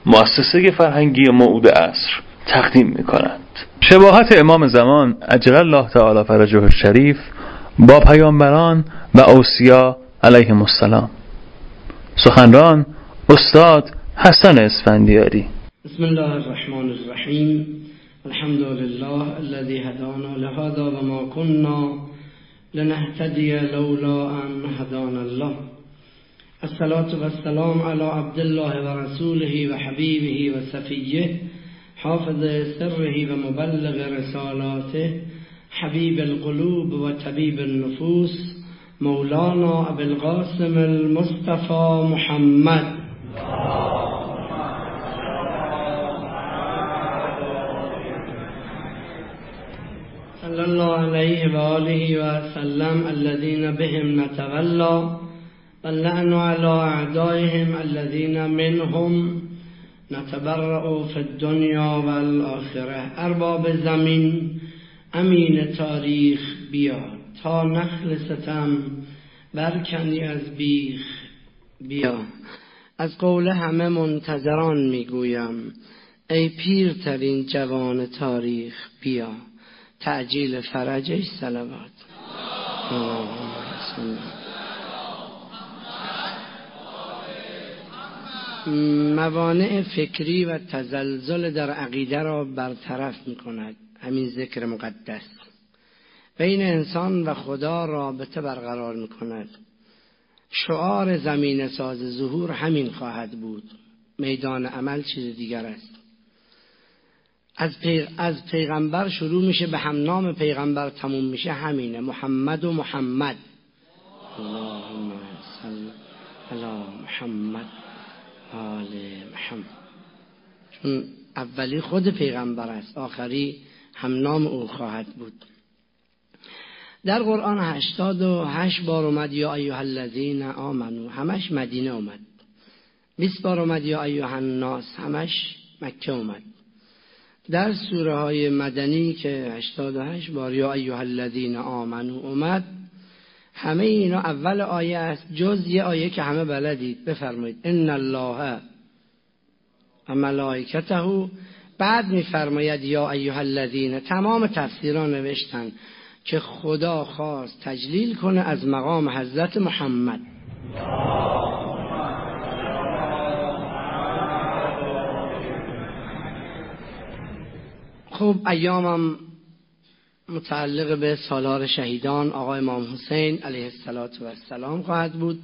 مؤسسه فرهنگی موعود عصر تقدیم می‌کند. شباهت امام زمان عجل الله تعالی فرجه الشریف با پیامبران و اوصیا علیهم السلام. سخنران استاد حسن اسفندیاری. بسم الله الرحمن الرحیم. الحمد لله الذي هدانا لهذا وما كنا لنهتدي لولا ان هدانا الله. الصلاة والسلام على عبد الله ورسوله وحبيبه وصفيه حافظ سره ومبلغ رسالاته حبيب القلوب وطبيب النفوس مولانا ابو القاسم المصطفى محمد صلى الله عليه وآله وسلم الذين بهم نتولى واللعن على أعدائهم الذين منهم نتبرأ في الدنیا و الاخره. ارباب زمین امین تاریخ بیا، تا نخل ستم برکنی از بیخ بیا. از قول همه منتظران میگویم ای پیرترین جوان تاریخ بیا. تعجیل فرجش صلوات. موانع فکری و تزلزل در عقیده را برطرف می کند همین ذکر مقدس. بین انسان و خدا رابطه برقرار می کند. شعار زمین ساز ظهور همین خواهد بود. میدان عمل چیز دیگر است. از پیغمبر شروع میشه به همنام پیغمبر تموم میشه همینه. محمد و محمد. اللهم صل علی محمد آل محمد. چون اولی خود پیغمبر است، آخری همنام او خواهد بود. در قرآن 88 بار اومد یا ایها الذین آمنو، همش مدینه اومد. 20 بار اومد یا ایها الناس، همش مکه اومد. در سوره های مدنی که 88 بار یا ایها الذین آمنو اومد، همه اینا اول آیه است جز یه آیه که همه بلدید. بفرمایید ان الله و ملائکته. بعد میفرماید یا ایها الذین. تمام تفسیران نوشتن که خدا خواست تجلیل کنه از مقام حضرت محمد. خب ایامم متعلق به سالار شهیدان آقا امام حسین علیه السلام خواهد بود.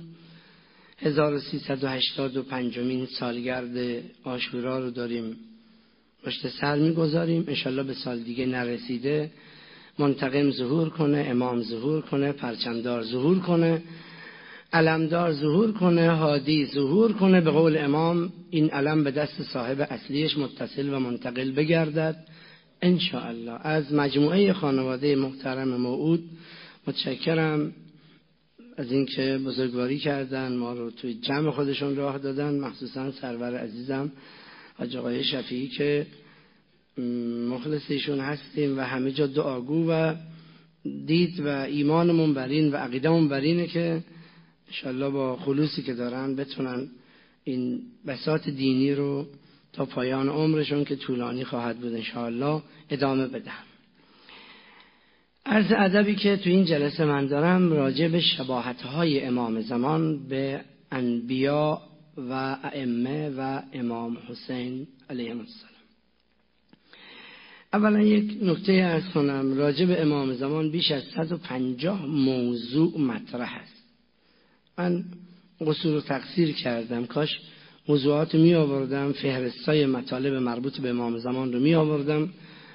1385مین سالگرد عاشورا رو داریم پشت سر میگذاریم. انشالله به سال دیگه نرسیده منتقم ظهور کنه، امام ظهور کنه، پرچمدار ظهور کنه، علمدار ظهور کنه، هادی ظهور کنه. به قول امام این علم به دست صاحب اصلیش متصل و منتقل بگردد انشاءالله. از مجموعه خانواده محترم موعود متشکرم از اینکه بزرگواری کردن، ما رو توی جمع خودشون راه دادن، مخصوصا سرور عزیزم حاج آقای شفیعی که مخلصشون هستیم و همه جا دعاگو و دید و ایمانمون بر این و عقیدمون بر اینه که انشاءالله با خلوصی که دارن بتونن این بساط دینی رو تا پایان عمرشون که طولانی خواهد بود انشاءالله ادامه بدم. عرض ادبی که تو این جلسه من دارم راجع به شباهت‌های امام زمان به انبیا و ائمه و امام حسین علیه السلام. اولا یک نکته عرض کنم. راجع به امام زمان بیش از 150 موضوع مطرح است. من قصور و تقصیر کردم، کاش موضوعات می آوردم، فهرستای مطالب مربوط به امام زمان رو می آوردم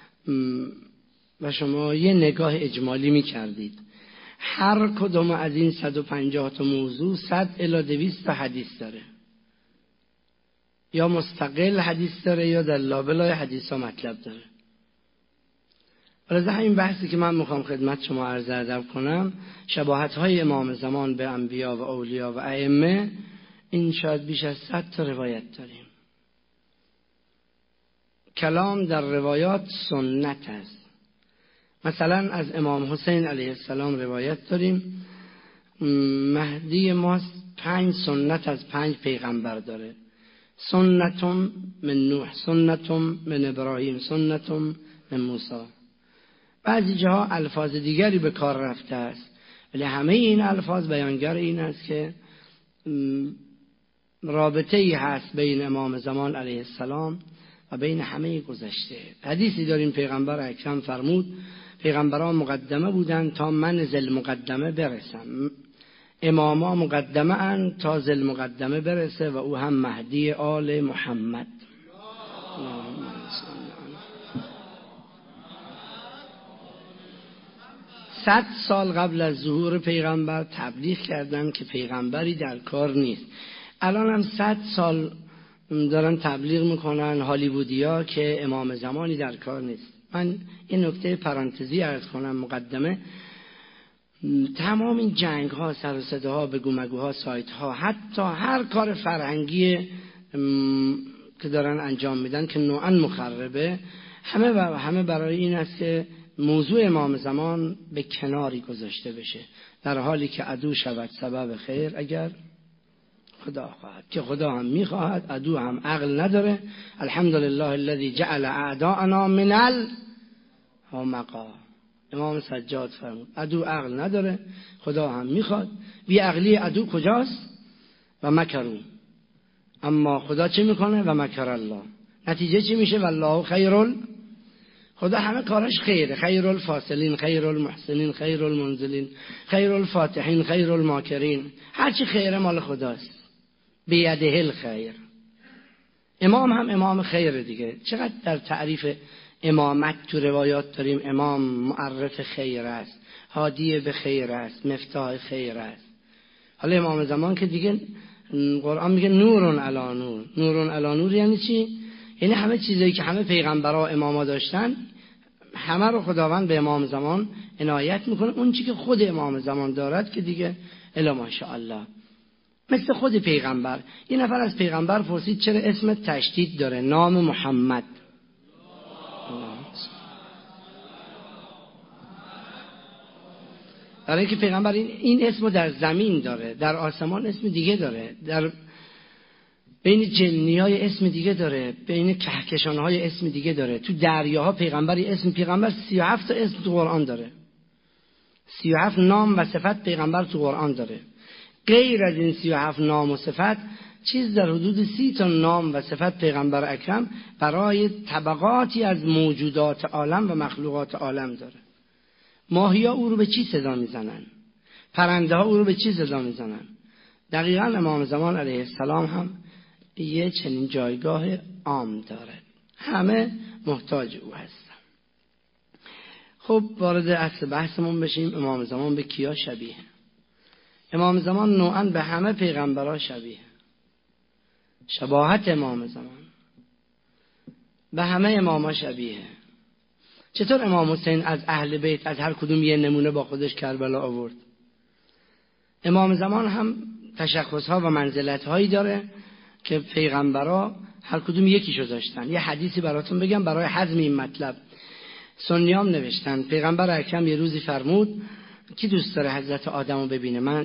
و شما یه نگاه اجمالی می کردید. هر کدوم از این 150 تا موضوع 100 الی 200 تا حدیث داره، یا مستقل حدیث داره یا در لابلای حدیث ها مطلب داره. برای همین بحثی که من میخوام خدمت شما عرض ادب کنم، شباهت های امام زمان به انبیا و اولیا و ائمه، این شاید بیش از 100 تا روایت داریم. کلام در روایات سنت است. مثلا از امام حسین علیه السلام روایت داریم مهدی ما 5 سنت از 5 پیغمبر داره. سنتم من نوح، سنتم من ابراهیم، سنتم من موسی. بعضی جاها الفاظ دیگری به کار رفته است، ولی همه این الفاظ بیانگر این است که رابطه ای هست بین امام زمان علیه السلام و بین همه گذشته. حدیثی داریم پیغمبر اکرم فرمود پیغمبران مقدمه بودند تا من ذل مقدمه برسم، اماما مقدمه اند تا ذل مقدمه برسه و او هم مهدی آل محمد. 100 سال قبل از ظهور پیغمبر تبلیغ کردن که پیغمبری در کار نیست. الان هم 100 سال دارن تبلیغ میکنن هالیوودیا که امام زمانی در کار نیست. من این نکته پرانتزی عرض کنم مقدمه، تمام این جنگ ها، سر و صداها، بگو مگوها، سایت ها، حتی هر کار فرهنگی که دارن انجام میدن که نوعا مخربه، همه برای این است که موضوع امام زمان به کناری گذاشته بشه، در حالی که عدو شود سبب خیر اگر خدا خواهد، که خدا هم میخواهد، عدو هم عقل نداره. الحمدلله الذی جعل اعداءنا من الحمقا. امام سجاد فرمود عدو عقل نداره، خدا هم میخواد. بی عقلی عدو کجاست؟ و مکرو. اما خدا چی میکنه؟ و مکر الله. نتیجه چی میشه؟ والله خیر. خدا همه کارش خیره، خیر الفاصلین، خیر المحسنین، خیر المنزلین، خیر الفاتحین، خیر الماکرین. هرچی خیره مال خداست، بیده الخیر. امام هم امام خیر دیگه. چقدر در تعریف امامت تو روایات داریم امام معرف خیر است، هادی به خیر است، مفتاح خیر است. حالا امام زمان که دیگه قرآن میگه نورون علی نور. نورون علی نور یعنی چی؟ یعنی همه چیزایی که همه پیغمبرها اماما داشتن همه رو خداوند به امام زمان عنایت میکنه. اون چی که خود امام زمان دارد که دیگه الا ماشاءالله. مثل خود پیغمبر، یه نفر از پیغمبر پرسید چرا اسم تشدید داره، نام محمد. برای اینکه پیغمبر این اسمو در زمین داره، در آسمان اسم دیگه داره، در بین جنیای اسم دیگه داره، بین کهکشانهای اسم دیگه داره، تو دریاها پیغمبری اسم پیغمبر 37 تا اسم تو قرآن داره. 37 نام و صفت پیغمبر تو قرآن داره. غیر از این 37 نام و صفت چیز در حدود 30 تا نام و صفت پیغمبر اکرم برای طبقاتی از موجودات عالم و مخلوقات عالم داره. ماهی‌ها او رو به چی صدا میزنن؟ پرنده‌ها او رو به چی صدا میزنن؟ دقیقاً امام زمان علیه السلام هم یه چنین جایگاه عام داره، همه محتاج او هستن. خب وارد اصل بحثمون بشیم. امام زمان به کیا شبیه؟ امام زمان نوعاً به همه پیغمبرها شبیه. شباهت امام زمان به همه اماما شبیه. چطور امام حسین از اهل بیت از هر کدوم یه نمونه با خودش کربلا آورد؟ امام زمان هم تشخصها و منزلت‌هایی داره که پیغمبرها هر کدوم یکیشو داشتن. یه حدیثی براتون بگم برای هضم این مطلب. سنیام نوشتن پیغمبر اکرم یه روزی فرمود کی دوست داره حضرت آدمو ببینه؟ من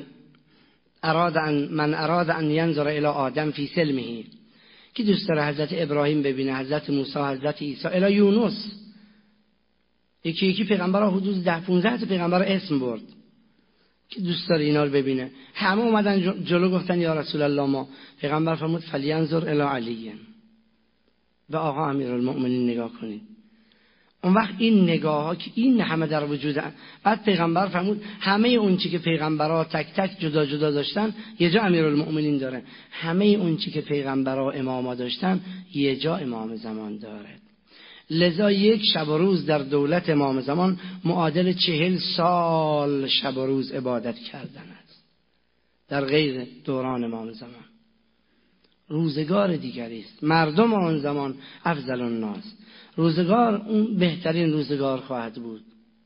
اراد ان ینظر الی آدم فی سلمه. کی دوست داره حضرت ابراهیم ببینه، حضرت موسی، حضرت عیسی، الی یونس. یکی یکی پیغمبرها حدود 10-15 تا پیغمبر اسم برد که دوست داره اینا رو ببینه. همه اومدن جلو گفتن یا رسول الله ما. پیغمبر فرمود فلینظر الی علی. و آقا امیرالمؤمنین نگاه کنید. اون وقت این نگاه ها که این همه در وجودن، بعد پیغمبر فرمود همه اون چی که پیغمبرها تک تک جدا جدا داشتن یه جا امیرالمؤمنین داره، همه اون چی که پیغمبرها اماما داشتن یه جا امام زمان داره. لذا یک شب و روز در دولت امام زمان معادل 40 سال شب و روز عبادت کردن است. در غیر دوران امام زمان روزگار دیگری است. مردم آن زمان افضل الناس، روزگار اون بهترین روزگار خواهد بود.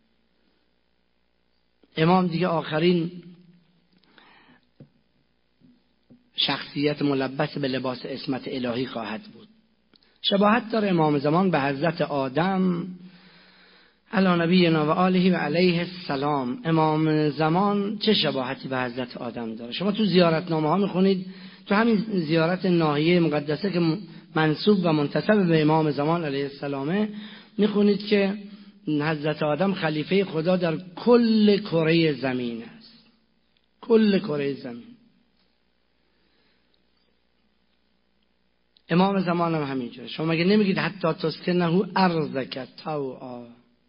امام دیگه آخرین شخصیت ملبس به لباس عصمت الهی خواهد بود. شباهت داره امام زمان به حضرت آدم علی نبینا و آله و علیه السلام. امام زمان چه شباهتی به حضرت آدم داره؟ شما تو زیارتنامه ها میخونید تو همین زیارت ناحیه مقدسه که منسوب و منتسب به امام زمان علیه السلامه میخونید که حضرت آدم خلیفه خدا در کل کره زمین است. کل کره زمین. امام زمان هم همینجوره. شما مگه نمیگید حتی تسکنه ارضک طوعا؟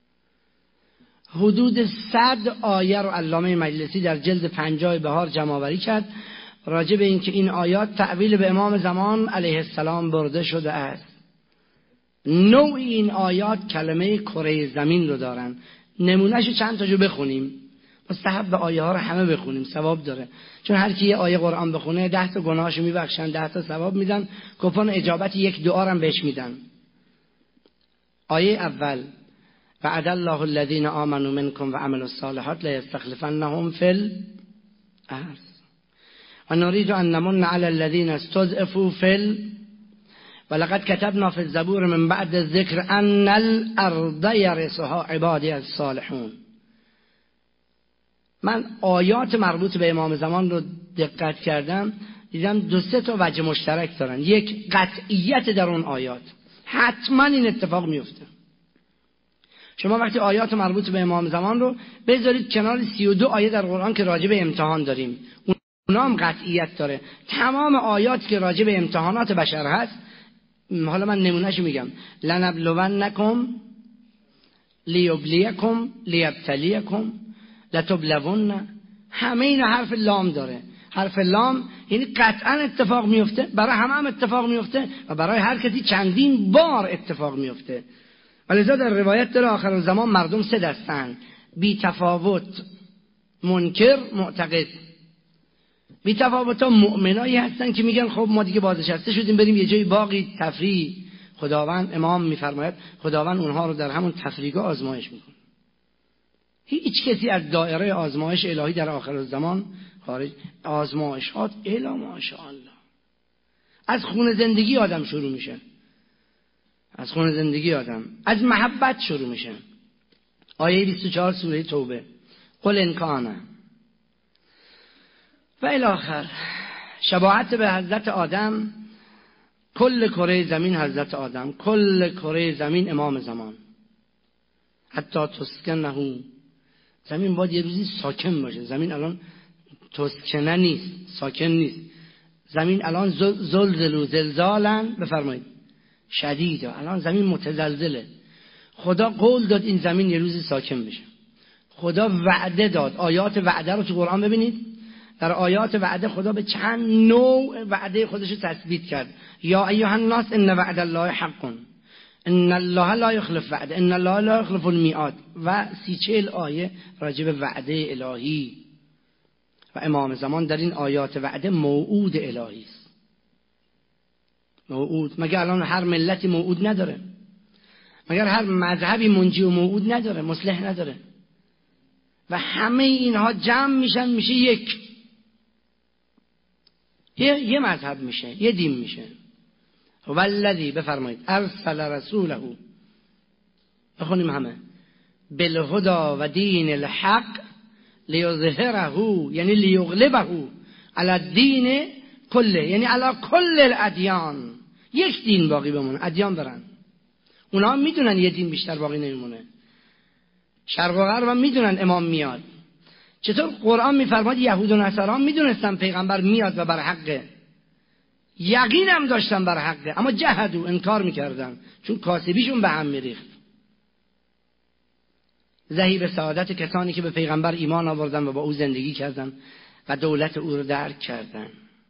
حدود 100 آیه رو علامه مجلسی در جلد 50 بهار جمع آوری کرد راجع به این که این آیات تعویل به امام زمان علیه السلام برده شده است. نوع این آیات کلمه کره زمین رو دارن. نمونهشو چند تاشو بخونیم. مستحب به آیه ها رو همه بخونیم، ثواب داره. چون هر کی یه آیه قرآن بخونه 10 تا گناهشو میبخشن، 10 تا ثواب میدن، کوپن اجابت یک دعا هم بهش میدن. آیه اول وعد الله الذين آمنوا منكم وعملوا الصالحات ليستخلفنهم في الأرض ونريد أن نمن على الذين استضعفوا ولقد كتبنا في الزبور من بعد الذكر أن الأرض يرثها عبادي الصالحون. من آیات مربوط به امام زمان رو دقت کردم، دیدم 2-3 تا وجه مشترک دارن. یک، قطعیت در اون آیات، حتما این اتفاق میفته. شما وقتی آیات مربوط به امام زمان رو بذارید کنار 32 آیه در قرآن که راجع به امتحان داریم، اونا هم قطعیت داره. تمام آیات که راجع به امتحانات بشر هست، حالا من نمونهشو میگم، لنبلونکم لیبلیکم لیبتلیکم لتبلون، همه این حرف لام داره. حرف لام یعنی قطعا اتفاق میفته، برای هم اتفاق میفته و برای هر کسی چندین بار اتفاق میفته. ولذا در روایت داره آخر زمان مردم 3 دستن: بی تفاوت، منکر، معتقد. بی تفاوت ها مؤمنایی هستن که میگن خب ما دیگه بازنشسته شدیم بریم یه جای باقی تفریح. خداوند امام میفرماید خداوند اونها رو در همون تفریحگاه آزمایش میکنه. هیچ کسی از دایره آزمایش الهی در آخر زمان خارج. آزمایشات الی ماشاءالله. از خون زندگی آدم شروع میشه. از خون زندگی آدم، از محبت شروع میشه. آیه 24 سوره توبه: قل ان کان و الی آخر. شباهت به حضرت آدم، کل کره زمین حضرت آدم، کل کره زمین امام زمان. حتی تسکنه، زمین باید یه روزی ساکن باشه. زمین الان تسکنه نیست، ساکن نیست. زمین الان زلزلو زلزالن، بفرمایید، شدیده. الان زمین متزلزله. خدا قول داد این زمین یه روزی ساکن بشه. خدا وعده داد. آیات وعده رو تو قرآن ببینید. در آیات وعده خدا به چند نوع وعده خودش رو تثبیت کرد. یا ایها الناس ان وعد الله حق ان الله لا یخلف وعده ان الله لا یخلف المیعاد و 30-40 آیه راجع به وعده الهی. و امام زمان در این آیات وعده موعود الهی است. موعود. مگر الان هر ملتی موعود نداره؟ مگر هر مذهبی منجی و موعود نداره، مصلح نداره؟ و همه اینها جمع میشن میشه یه مذهب میشه، یه دین میشه. والذی، بفرمایید، ارسل رسوله، بخونیم همه، بالهدى و دین الحق لیظهره، یعنی لیغلبه علی الدین کله، یعنی علی کل الادیان. یک دین باقی بمونه. ادیان دارن، اونا هم میدونن یه دین بیشتر باقی نمیمونه. شرق و غرب هم میدونن امام میاد. چطور قرآن میفرماد یهود و نصارا میدونستن پیغمبر میاد و بر حقه، یقین هم داشتن بر حقه، اما جهدو، انکار میکردن، چون کاسبیشون به هم میریخت. ذهیب سعادت کسانی که به پیغمبر ایمان آوردن و با او زندگی کردن و دولت او رو درک کردن.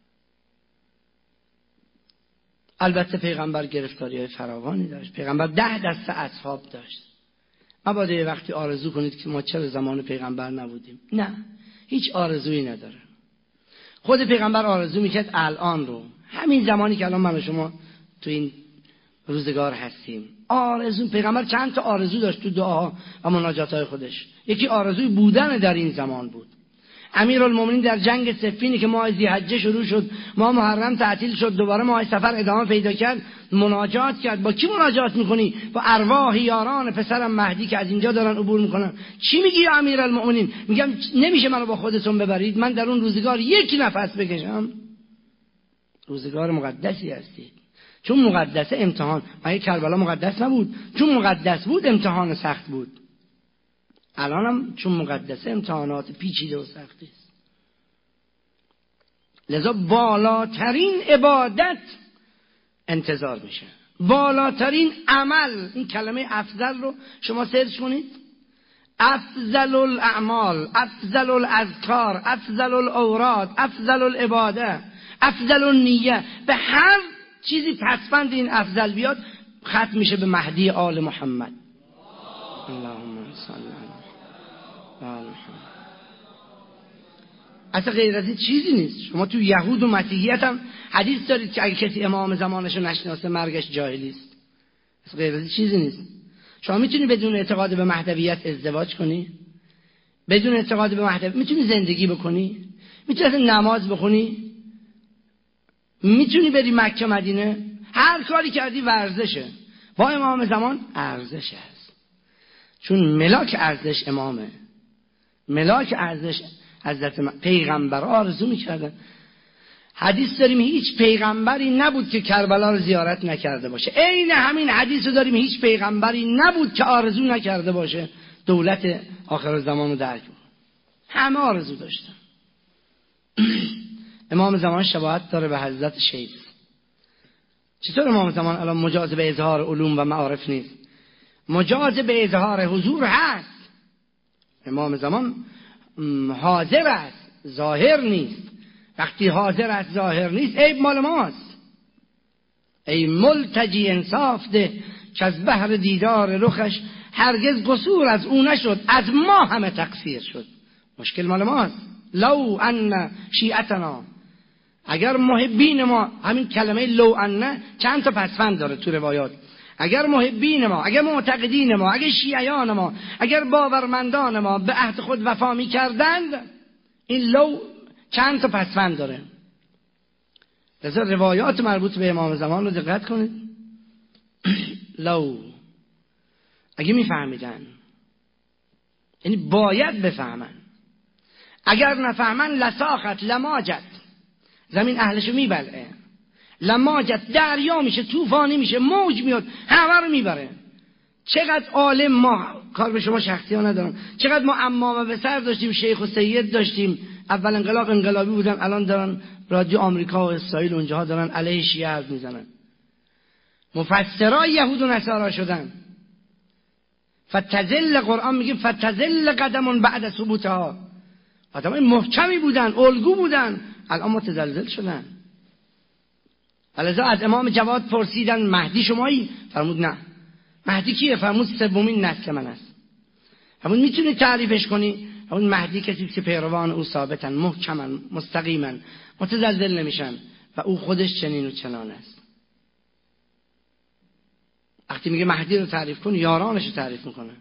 البته پیغمبر گرفتاری‌های فراوانی داشت. پیغمبر 10 دسته اصحاب داشت. مبادا یه وقتی آرزو کنید که ما چرا زمان پیغمبر نبودیم. نه، هیچ آرزویی نداره. خود پیغمبر آرزو میکرد الان رو، همین زمانی که الان من و شما تو این روزگار هستیم. آرزو پیغمبر چند تا آرزو داشت تو دعاها و مناجاتهای خودش. یکی آرزوی بودن در این زمان بود. امیرالمومنین در جنگ صفینی که ماه ذی‌حجه شروع شد، ماه محرم تعطیل شد، دوباره ماه سفر ادامه پیدا کرد، مناجات کرد. با کی مناجات میکنی؟ با ارواح یاران پسرم مهدی که از اینجا دارن عبور میکنن. چی میگی یا امیرالمومنین؟ میگم نمیشه منو با خودتون ببرید، من در اون روزگار یک نفس بکشم. روزگار مقدسی هستید. چون مقدسه امتحان، مگه کربلا مقدس نبود؟ چون مقدس بود امتحان سخت بود. الان هم چون مقدسه امتحانات پیچیده و سختی است. لذا بالاترین عبادت انتظار میشه، بالاترین عمل. این کلمه افضل رو شما سرچ کنید، افضل الاعمال، افضل الاذکار، افضل الاوراد، افضل العباده، افضل النیه. به هر چیزی پسوند این افضل بیاد ختم میشه به مهدی آل محمد. اللهم صل علی محمد. اصلا غیر از این چیزی نیست. شما تو یهود و مسیحیت هم حدیث دارید که اگه کسی امام زمانش رو نشناسه مرگش جاهلی است. اصلا غیر از این چیزی نیست. شما میتونی بدون اعتقاد به مهدویت ازدواج کنی؟ بدون اعتقاد به مهدویت میتونی زندگی بکنی؟ میتونی اصلا نماز بخونی؟ میتونی بری مکه مدینه؟ هر کاری کردی ورزشه. با امام زمان ارزش است، چون ملاک ارزش امامه. ملاک ارزش حضرت پیغمبر آرزو میکردن. حدیث داریم هیچ پیغمبری نبود که کربلا رو زیارت نکرده باشه. عین همین حدیث رو داریم هیچ پیغمبری نبود که آرزو نکرده باشه دولت آخر زمان رو درک کنه. همه آرزو داشتن. امام زمان شباهت داره به حضرت شیخ. چطور امام زمان الان مجاز به اظهار علوم و معارف نیست؟ مجاز به اظهار حضور هست. امام زمان حاضر است، ظاهر نیست. وقتی حاضر است ظاهر نیست عیب مال ماست. ای ملتجی انصاف ده که از بحر دیدار رخش هرگز قصور از او نشد، از ما همه تقصیر شد. مشکل مال ماست. لو ان شیعتنا، اگر محبین ما، همین کلمه لو ان چند تا پسوند داره تو روایات. اگر محبین ما، اگر معتقدین ما، اگر شیعیان ما، اگر باورمندان ما به عهد خود وفا می کردند، این لو چند تا پسوند داره. لذا روایات مربوط به امام زمان رو دقت کنید. لو اگه میفهمیدن، یعنی باید بفهمن. اگر نفهمن لساخت، لماجت، زمین اهلشو میبلعه. لماجت، دریا میشه، طوفانی میشه، موج میاد همه رو میبره. چقدر عالم ما، کار به شما شخصی ها ندارم، چقدر ما امامه به سر داشتیم، شیخ و سید داشتیم. اول انقلاب انقلابی بودن، الان دارن رادیو آمریکا و اسرائیل اونجاها دارن علیه شیعه حرف میزنن. مفسرای یهود و نصارا شدن. فتزل، قرآن میگه فتزل قدمون بعد ثبوتها. آدمای محکمی بودن، الگو بودن، الان متزلزل شدن. لذا از امام جواد پرسیدن مهدی شمایی؟ فرمود نه. مهدی کیه؟ فرمود سومین نسل من است. فرمود میتونی تعریفش کنی؟ فرمود مهدی کسی که پیروان او ثابتن، محکمن، مستقیمن، متزلزل نمیشن و او خودش چنین و چنان است. وقتی میگه مهدی رو تعریف کن، یارانش رو تعریف میکنه.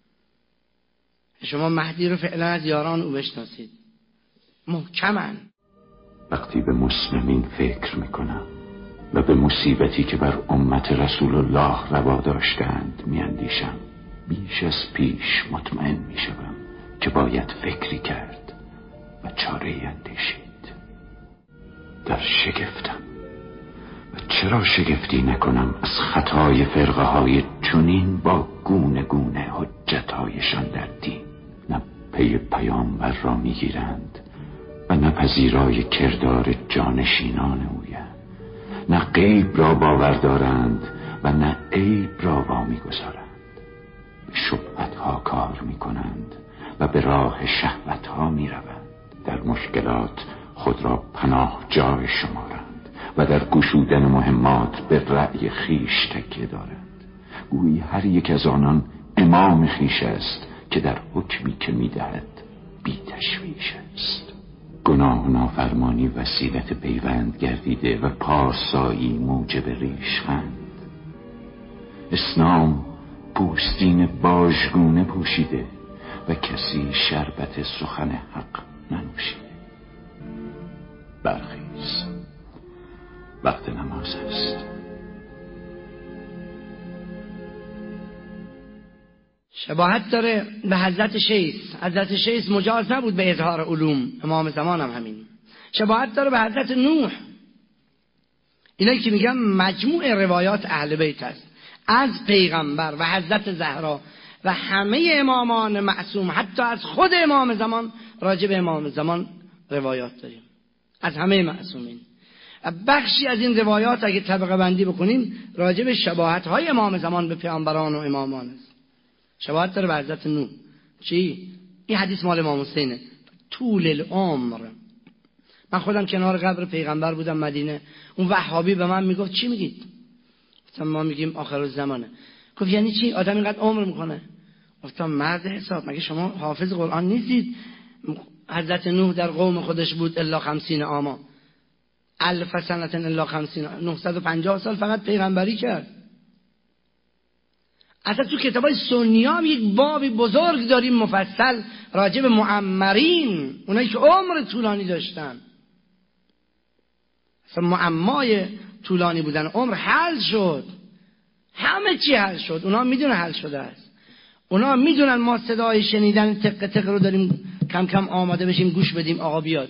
شما مهدی رو فعلا از یاران او بشناسید. محکمن. وقتی به مسلمین فکر میکنم و به مصیبتی که بر امت رسول الله روا داشتند میاندیشم، بیش از پیش مطمئن میشوم که باید فکری کرد و چاره‌ای اندیشید. در شگفتم و چرا شگفتی نکنم از خطای فرقه های چنین با گونه گونه حجتایشان در دین. نه پی پیامبر را میگیرند و نه پذیرای کردار جانشینان اویند، نه غیب را باور دارند و نه عیب را وامی گذارند. به شبهتها کار میکنند و به راه شهوتها میروند. در مشکلات خود را پناه جای شمارند و در گشودن مهمات به رأی خیش تکیه دارند. گویی هر یک از آنان امام خیش است که در حکمی که میدهد بی تشویش است. گناه و نافرمانی وسیلت پیوند گردیده و پارسایی موجب ریشخند. اسلام پوستین باژگونه پوشیده و کسی شربت سخن حق ننوشیده. برخیز، وقت نماز است. شباهت داره به حضرت شیث. حضرت شیث مجاز نبود به اظهار علوم، امام زمان هم همین. شباهت داره به حضرت نوح. اینایی که میگم مجموع روایات اهل بیت است، از پیغمبر و حضرت زهرا و همه امامان معصوم، حتی از خود امام زمان. راجع به امام زمان روایات داریم از همه معصومین. بخشی از این روایات اگه طبقه بندی بکنیم راجع به شباهت های امام زمان به پیامبران و امامان است. شباهت داره به حضرت نوح. چی؟ این حدیث مال امام حسینه. طول العمر. من خودم کنار قبر پیغمبر بودم مدینه، اون وهابی به من میگفت چی میگید؟ گفتم ما میگیم آخر الزمانه. گفت یعنی چی؟ آدم اینقدر عمر میکنه؟ گفتم مرد حساب، مگه شما حافظ قرآن نیستید؟ حضرت نوح در قوم خودش بود الا 50 عاما، 1000 سنه الا 50، 950 سال فقط پیغمبری کرد. اصلا تو کتابای سنی هم یک بابی بزرگ داریم مفصل راجع به معمرین، اونایی که عمر طولانی داشتن. اصلا معمای طولانی بودن عمر حل شد، همه چی حل شد. اونا میدونن حل شده است، اونا میدونن ما صدای شنیدن تق تق رو داریم کم کم آماده بشیم گوش بدیم آقا بیاد.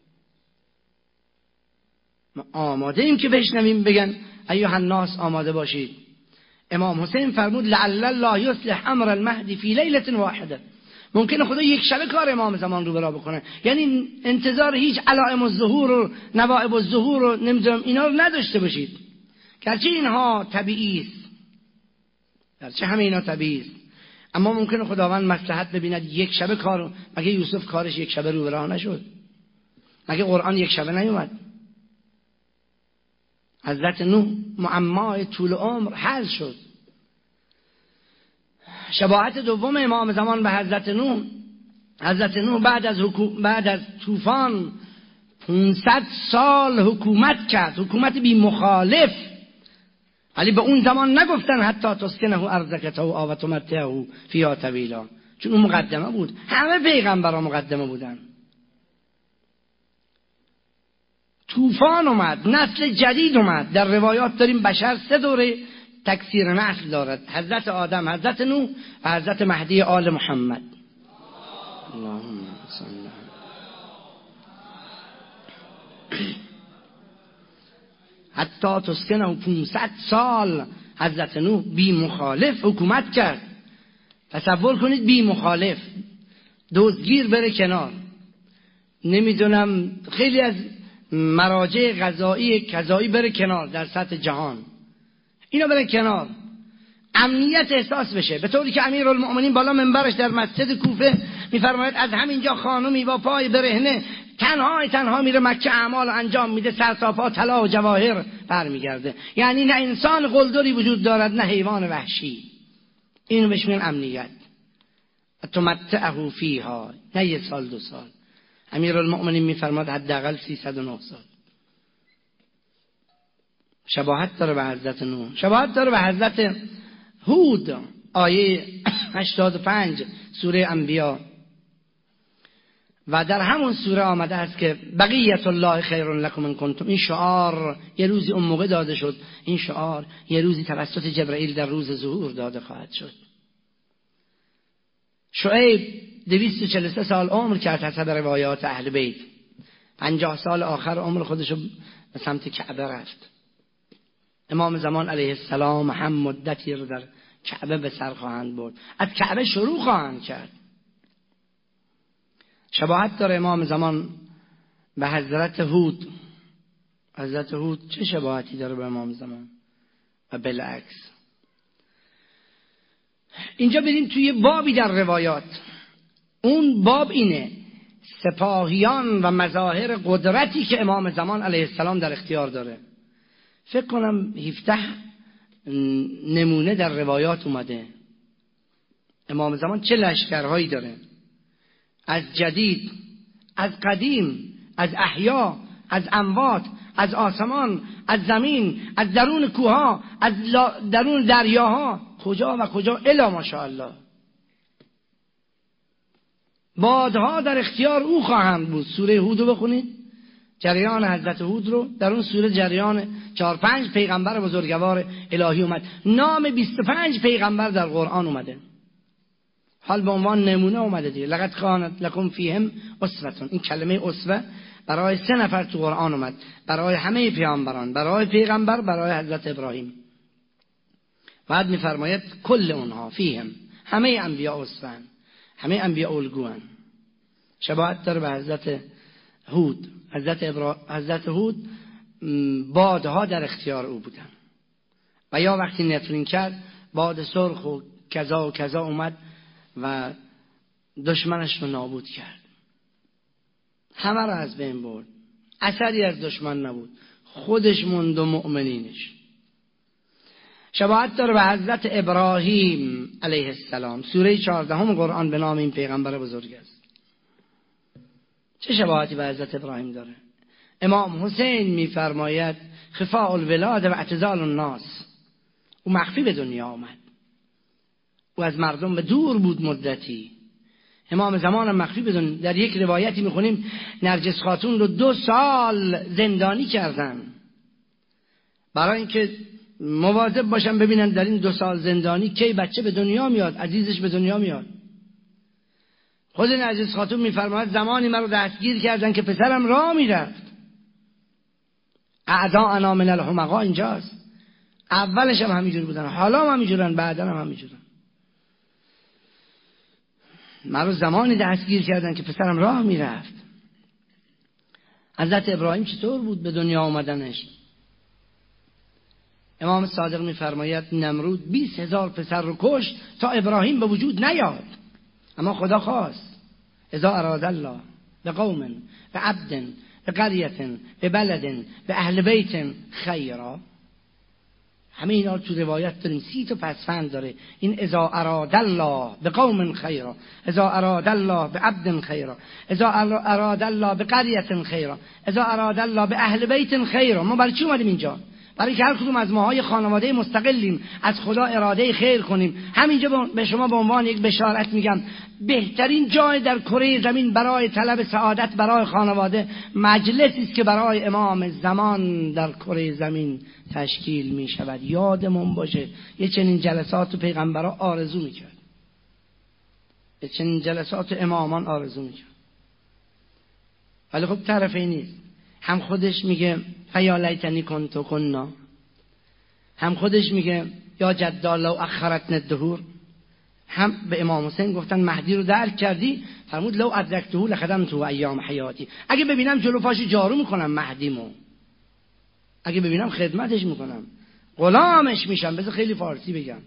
ما آماده ایم که بشنویم بگن ایها الناس آماده باشید. امام حسین فرمود لعل الله یصلح امر المهدی فی لیلة واحده. ممکنه خدا یک شبه کار امام زمان رو برا بکنه، یعنی انتظار هیچ علائم الظهور و نوائب الظهور و نمیدونم اینا رو نداشته باشید، گرچه اینها طبیعی است، گرچه همه اینا طبیعی است، اما ممکنه خداوند مصلحت ببیند یک شبه کار. مگه یوسف کارش یک شبه رو برا نشد؟ مگه قرآن یک شبه نیومد؟ حضرت نوح معمای طول عمر حل شد. شباهت دوم امام زمان به حضرت نوح، حضرت نوح بعد از طوفان 500 سال حکومت کرد، حکومت بی مخالف. ولی به اون زمان نگفتن حتی تسکنه ارضک طوعا و تمتعه فیها طویلا، چون اون مقدمه بود. همه پیغمبران مقدمه بودن. طوفان اومد، نسل جدید اومد. در روایات داریم بشر 3 دوره تکثیر نسل دارد: حضرت آدم، حضرت نوح و حضرت مهدی آل محمد. اللهم صل حتی تسکنه 500 سال حضرت نوح بی مخالف حکومت کرد. تصور کنید بی مخالف، دزدگیر بره کنار، نمیدونم خیلی از مراجع قضایی بره کنار در سطح جهان، اینا بره کنار، امنیت احساس بشه. به طوری که امیرالمؤمنین بالا منبرش در مسجد کوفه میفرماید از همینجا خانومی با پای برهنه تنها میره مکه اعمال انجام میده، سرتاپا طلا و جواهر برمیگرده. یعنی نه انسان قلدری وجود دارد نه حیوان وحشی. اینو بهش میگن امنیت. تمتعه فیها، نه 1 سال 2 سال. امیرالمؤمنین میفرماد حداقل 309 سال. شباهت داره به حضرت نوح، شباهت داره به حضرت هود. آیه 85 سوره انبیاء. و در همون سوره آمده است که بقیت الله خیر لکم ان کنتم. این شعار یه روزی اون موقع داده شد، این شعار یه روزی توسط جبرئیل در روز ظهور داده خواهد شد. شعیب 243 سال عمر کرد حسب روایات اهل بیت. 50 سال آخر عمر خودشو به سمت کعبه رفت. امام زمان علیه السلام هم مدتی رو در کعبه به سر خواهند برد، از کعبه شروع خواهند کرد. شباهت داره امام زمان به حضرت هود. حضرت هود چه شباهتی داره به امام زمان؟ و بالعکس. اینجا بریم توی بابی در روایات. اون باب اینه: سپاهیان و مظاهر قدرتی که امام زمان علیه السلام در اختیار داره. فکر کنم 17 نمونه در روایات اومده. امام زمان چه لشکرهایی داره، از جدید، از قدیم، از احیا، از اموات، از آسمان، از زمین، از درون کوها، از درون دریاها، کجا و کجا الا ماشاءالله. بادها در اختیار او خواهند بود. سوره هود رو بخونید، جریان حضرت هود رو. در اون سوره جریان 4-5 پیغمبر بزرگوار الهی اومد. نام 25 پیغمبر در قرآن اومده. حال به عنوان نمونه اومده دیگه. لقد کانت لکم فیهم اسوه. این کلمه اسوه برای 3 نفر تو قرآن اومد، برای همه پیامبران، برای پیغمبر، برای حضرت ابراهیم. بعد میفرماید کل اونها فیهم، همه انبیاء اصفن، همه انبیاء الگوان. شباهت داره به حضرت هود. حضرت هود بادها در اختیار او بودن و یا وقتی نفرین کرد باد سرخ و کذا و کذا اومد و دشمنش رو نابود کرد، همه رو از بین برد، اثری از دشمن نبود، خودش موند و مؤمنینش. شباهت داره به حضرت ابراهیم علیه السلام. سوره 14 قرآن به نام این پیغمبر بزرگ است. چه شباهتی به حضرت ابراهیم داره؟ امام حسین میفرماید خفاء الولاد و اعتزال الناس. او مخفی به دنیا آمد، او از مردم به دور بود مدتی. امام زمان هم مخفی به دنیا. در یک روایتی میخونیم نرجس خاتون رو 2 سال زندانی کردن برای اینکه مواظب باشن ببینن در این 2 سال زندانی کی بچه به دنیا میاد، عزیزش به دنیا میاد. خود نرجس خاتون میفرماید زمانی من رو دستگیر کردن که پسرم راه میرفت. اعداءنا من الحمقا اینجاست. اولش هم همینجور بودن، حالا هم همینجورن، بعدا هم همینجورن. من رو زمانی دستگیر کردن که پسرم راه میرفت. حضرت ابراهیم چطور بود به دنیا آمدنش؟ امام صادق میفرماید نمرود 20,000 پسر رو کشت تا ابراهیم به وجود نیاد، اما خدا خواست. اذا اراد الله بقوم بعبد بقریة ببلد باهل بیت خیرا. همه اینا تو روایت داریم، 30 تا پسفند داره. این اذا اراد الله بقوم خیرا، اذا اراد الله بعبد خیرا، اذا اراد الله بقریة خیرا، اذا اراد الله باهل بیت خیرا. ما برای چی اومدیم اینجا؟ برای که هر کدوم از ماهای خانواده مستقلیم، از خدا اراده خیر کنیم. همینجا به شما به عنوان یک بشارت میگم بهترین جای در کره زمین برای طلب سعادت برای خانواده مجلسی است که برای امام زمان در کره زمین تشکیل می شود. یادمون باشه یه چنین جلسات تو پیغمبرها آرزو میکرد، یه چنین جلسات امامان آرزو میکرد. ولی خب طرفی نیست. هم خودش میگه فیا لیتنی کنت کنا، هم خودش میگه یا جدا لو اخرتنا الدهور. هم به امام حسین گفتن مهدی رو درک کردی؟ فرمود لو ادرکته لخدمته ایام حیاتی. اگه ببینم جلو پاش جارو میکنم مهدیمو، اگه ببینم خدمتش میکنم، غلامش میشم. بذار خیلی فارسی بگم،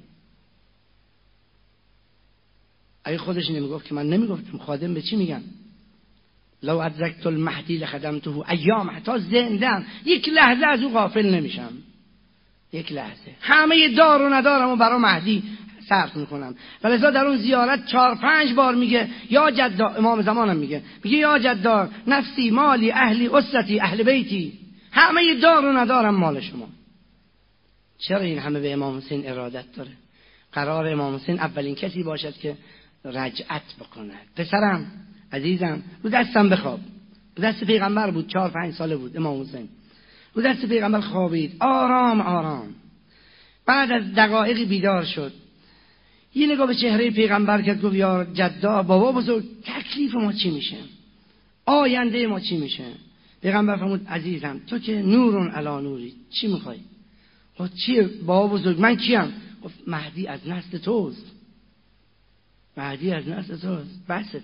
اگه خودش نمیگفت که من نمیگفتم، خادم به چی میگن؟ لو ادرکت المهدی لخدمته ایام، تا زندم یک لحظه از او غافل نمیشم، یک لحظه. همه دار و ندارم و برای مهدی صرف میکنم. و لذا در اون زیارت 4-5 بار میگه یا جدا، امام زمانم میگه یا جدا نفسی مالی اهلی اسرتی اهل بیتی، همه دار و ندارم مال شما. چرا این همه به امام حسین ارادت داره؟ قرار امام حسین اولین کسی باشد که رجعت بکنه. پسرم عزیزم رو دستم بخواب. رو دست پیغمبر بود، 4-5 ساله بود امام حسین. رو دست پیغمبر خوابید، آرام آرام. بعد از دقایقی بیدار شد، یه نگاه به چهره پیغمبر کرد، گفت یا جدا بابا بزرگ، تکلیف ما چی میشه؟ آینده ما چی میشه؟ پیغمبر فرمود عزیزم تو که نورون علی نوری، چی میخوای؟ گفت چیه بابا بزرگ؟ من کیم؟ گفت مهدی از نسل توست، مهدی از نسل توست، بسته.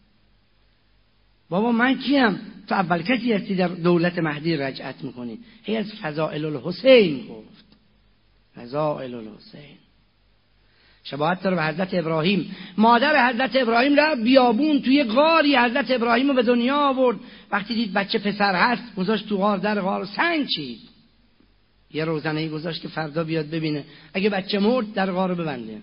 بابا من کیم؟ تو اول کسی هستی در دولت مهدی رجعت میکنی. هی از فضائل الحسین گفت، فضائل الحسین. شباهت داره به حضرت ابراهیم. مادر حضرت ابراهیم رفت بیابون توی غاری، حضرت ابراهیم رو به دنیا آورد. وقتی دید بچه پسر هست گذاشت تو غار، در غار سنگ چید، یه روزنه‌ای گذاشت که فردا بیاد ببینه، اگه بچه مرد در غار رو ببنده.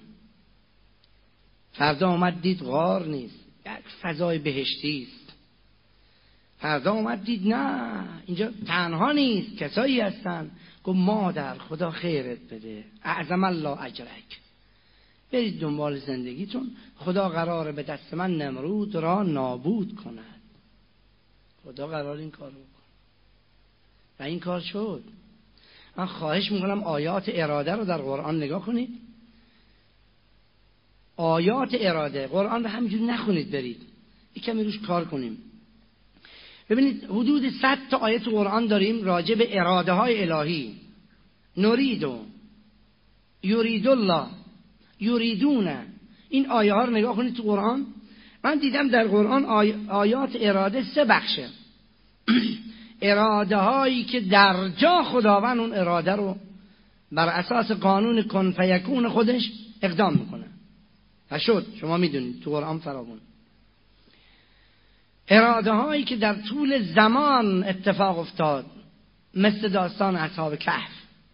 فردا اومد دید غار نیست، یک فضای بهشتی است. فردا اومد دید نه اینجا تنها نیست، کسایی هستن. گفت مادر خدا خیرت بده، اعظم الله اجرک، برید دنبال زندگیتون، خدا قراره به دست من نمرود را نابود کند. خدا قرار این کار بکنه و این کار شد. من خواهش میکنم آیات اراده رو در قرآن نگاه کنید. آیات اراده قرآن رو همینجوری نخونید، برید یک کمی روش کار کنیم. ببینید حدود 100 تا آیه تو قرآن داریم راجع به اراده های الهی. نریدو، یرید الله، یریدون. این آیه ها رو نگاه کنید تو قرآن. من دیدم در قرآن آیات اراده 3 بخشه. اراده هایی که در جا خداوند اون اراده رو بر اساس قانون کن فیکون خودش اقدام میکنه و شد. شما میدونید تو قرآن فراوون. اراده هایی که در طول زمان اتفاق افتاد، مثل داستان اصحاب کهف.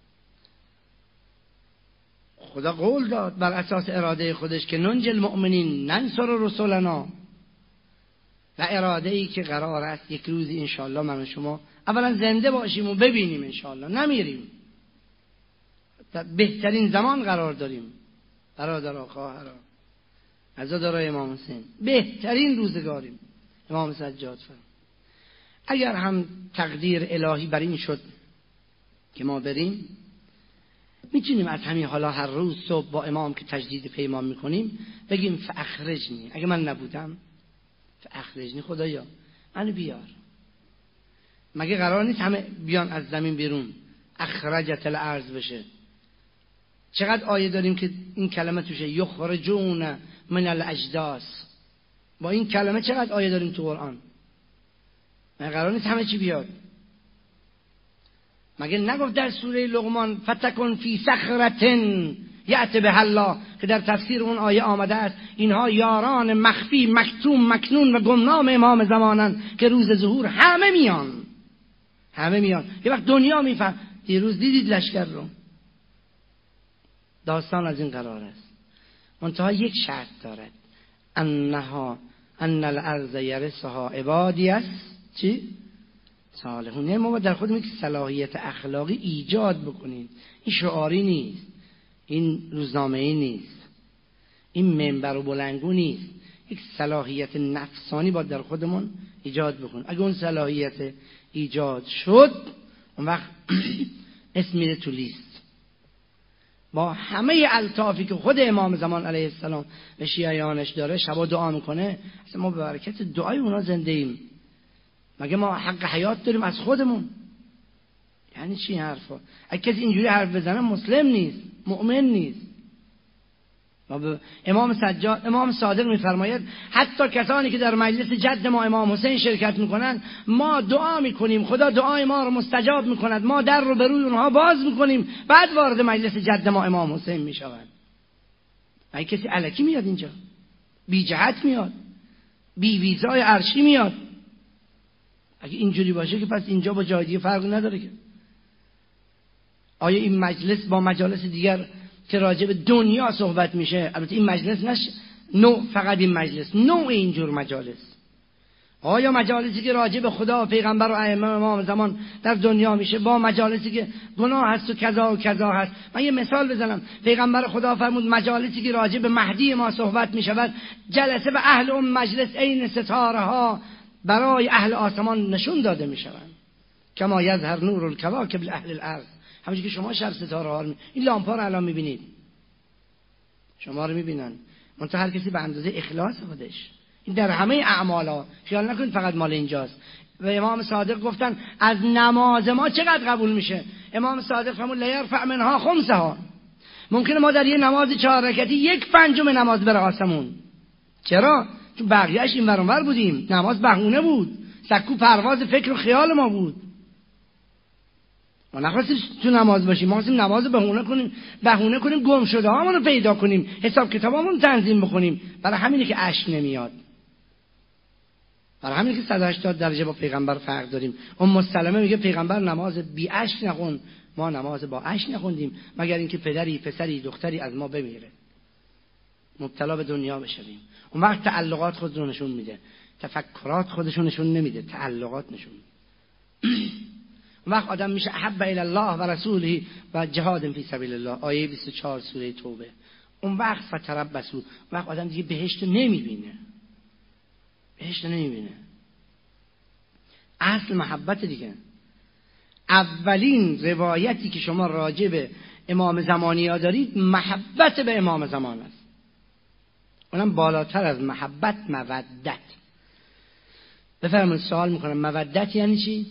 خدا قول داد بر اساس اراده خودش که ننجی المؤمنین ننصر رسولنا، و اراده ای که قرار است یک روزی انشاءالله من و شما اولا زنده باشیم و ببینیم، انشاءالله نمیریم، در بهترین زمان قرار داریم. برادرها، خواهرها، عزادارای امام حسین، بهترین روزگاریم. امام سجاد فرمود اگر هم تقدیر الهی بر این شد که ما بریم، میتونیم از همین حالا هر روز صبح با امام که تجدید پیمان میکنیم بگیم فاخرجنی، اگه من نبودم فاخرجنی، خدایا منو بیار. مگه قرار نیست همه بیان از زمین بیرون، اخرجت الارض بشه؟ چقدر آیه داریم که این کلمه توشه، یخرجون من الاجداث. با این کلمه چقدر آیه داریم تو قرآن؟ مگه قرار نیست همه چی بیاد؟ مگه نگفت در سوره لقمان فتکن فی صخرةٍ یأتی بها الله، که در تفسیر اون آیه آمده است اینها یاران مخفی مکتوم مکنون و گمنام امام زمانن که روز ظهور همه میان. یه وقت دنیا میفهم. دیروز دیدید لشکر رو، داستان از این قرار است. منتها یک شرط دارد، ان الارض یرثها عبادی است چی؟ صالحون. یعنی ما در خودمون یک صلاحیت اخلاقی ایجاد بکنیم. این شعاری نیست، این روزنامه‌ای نیست، این منبر و بلنگو نیست. یک صلاحیت نفسانی باید در خودمون ایجاد بکنیم. اگه اون صلاحیت ایجاد شد، اون وقت اسم میره تو لیست. با همه الطافی که خود امام زمان علیه السلام به شیعیانش داره، شبا دعا میکنه، اصلا ما به برکت دعای اونا زنده ایم. مگه ما حق حیات داریم از خودمون؟ یعنی چی حرفا؟ اگه کسی اینجوری حرف بزنه مسلم نیست، مؤمن نیست. امام صادق میفرماید حتی کسانی که در مجلس جد ما امام حسین شرکت میکنن، ما دعا میکنیم خدا دعای ما رو مستجاب میکند، ما در رو به روی اونها باز میکنیم، بعد وارد مجلس جد ما امام حسین میشوند. اگه کسی الکی میاد اینجا، بی جهت میاد، بی ویزای عرشی میاد، اگه اینجوری باشه که پس اینجا با جای دیگه فرقی نداره که. آیا این مجلس با مجالس دیگر که راجع به دنیا صحبت میشه، البته این مجلس نشه فقط این مجلس، نوع اینجور مجالس، آیا مجالسی که راجع به خدا و پیغمبر و ائمه امام زمان در دنیا میشه با مجالسی که گناه هست و کذا و کذا هست؟ من یه مثال بزنم. پیغمبر خدا فرمود مجالسی که راجع به مهدی ما صحبت میشود، جلسه به اهل اون مجلس عین ستاره ها برای اهل آسمان نشون داده میشوند، کما یظهر نور الکواکب لاهل الارض. همونجوری که شما شب ستاره ها این لامپ ها رو الان میبینید، شما رو میبینن، منتها هر کسی به اندازه اخلاص خودش. این در همه اعمال ها، خیال نکنید فقط مال اینجاست. و امام صادق گفتن از نماز ما چقدر قبول میشه؟ امام صادق فرمود لا یرفع منها خمسها. ممکنه ما در یه نماز 4 رکعتی 1/5 نماز بره آسمون. چرا؟ چون بقیه‌اش این ور اون ور بودیم، نماز بهونه بود، سکو پرواز فکر و خیال ما بود. ما نخواستیم تو نماز باشیم، ما خواستیم نماز بهونه کنیم گم شده هامون رو پیدا کنیم، حساب کتابمون تنظیم بکنیم. برای همینه که اشک نمیاد، برای همینه که 180 درجه با پیغمبر فرق داریم. ام سلمه میگه پیغمبر نماز بی اشک نخوند، ما نماز با اشک نخوندیم، مگر اینکه پدری پسری دختری از ما بمیره، مبتلا به دنیا بشویم. اون وقت تعلقات خود رو نشون میده، تفکرات خودشون نشون نمیده، تعلقات نشون میده. اون وقت آدم میشه احب الی الله و رسوله و جهاد فی سبیل الله، آیه 24 سوره توبه. اون وقت فتربصوا، اون وقت آدم دیگه بهشت نمیبینه، اصل محبت دیگه. اولین روایتی که شما راجع به امام زمانی ها دارید محبت به امام زمان است، اونم بالاتر از محبت مودت. بفرمایید سوال میکنم مودت یعنی چی؟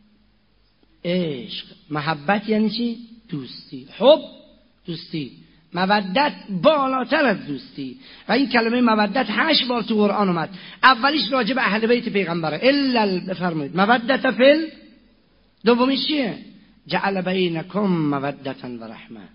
عشق. محبت یعنی چی؟ دوستی. حب دوستی. مودت بالاتر از دوستی. و این کلمه مودت 8 بار تو قرآن اومد. اولیش راجع به اهل بیت پیغمبره، الا بفرمایید مودت فل. دومیش چیه؟ جعل بینکم مودتا و رحمه،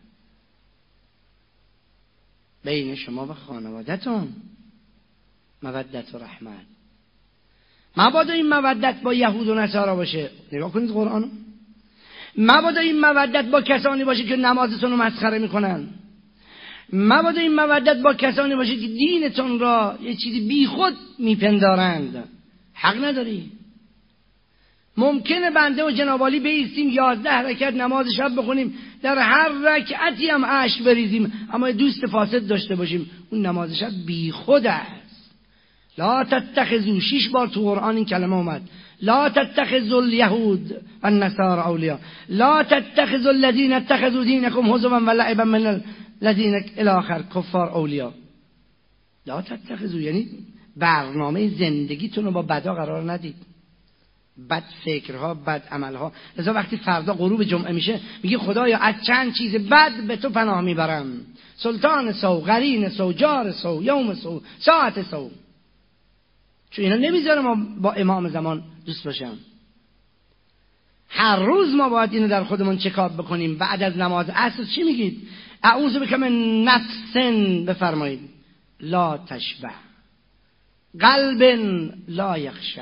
بین شما و خانوادتون مودت و رحمت. مبادا این مودت با یهود و نصارا باشه. نگاه کنید قرآنو. مبادا این مودت با کسانی باشه که نمازتون رو مسخره میکنن. مبادا این مودت با کسانی باشه که دینتون را یه چیزی بی خود میپندارند. حق نداری. ممکنه بنده و جنابالی بیستیم 11 رکعت نماز شب بخونیم، در هر رکعتی هم اشک بریزیم، اما دوست فاسد داشته باشیم، اون نماز شب بی خود است. لا تتخذوا، 6 بار تو قرآن این کلمه اومد. لا تتخذوا اليهود والنصارى اولیاء، لا تتخذوا الذين اتخذوا دينكم هزوا ولعبا من الذين الى آخر کفار اولیاء. لا تتخذوا یعنی برنامه زندگیتون رو با بدا قرار ندید، بد فکرها، بد عملها. لذا وقتی فردا غروب جمعه میشه میگه خدایا از چند چیز بد به تو پناه میبرم، سلطان سو، قرین سو، جار سو، یوم سو، ساعت سو. چون اینا نمیذاره ما با امام زمان دوست باشم. هر روز ما باید اینو در خودمون چکاب بکنیم. بعد از نماز عصر چی میگید؟ اعوذ بک من نفس، بفرمایید، لا تشبع، قلب لا یخشع،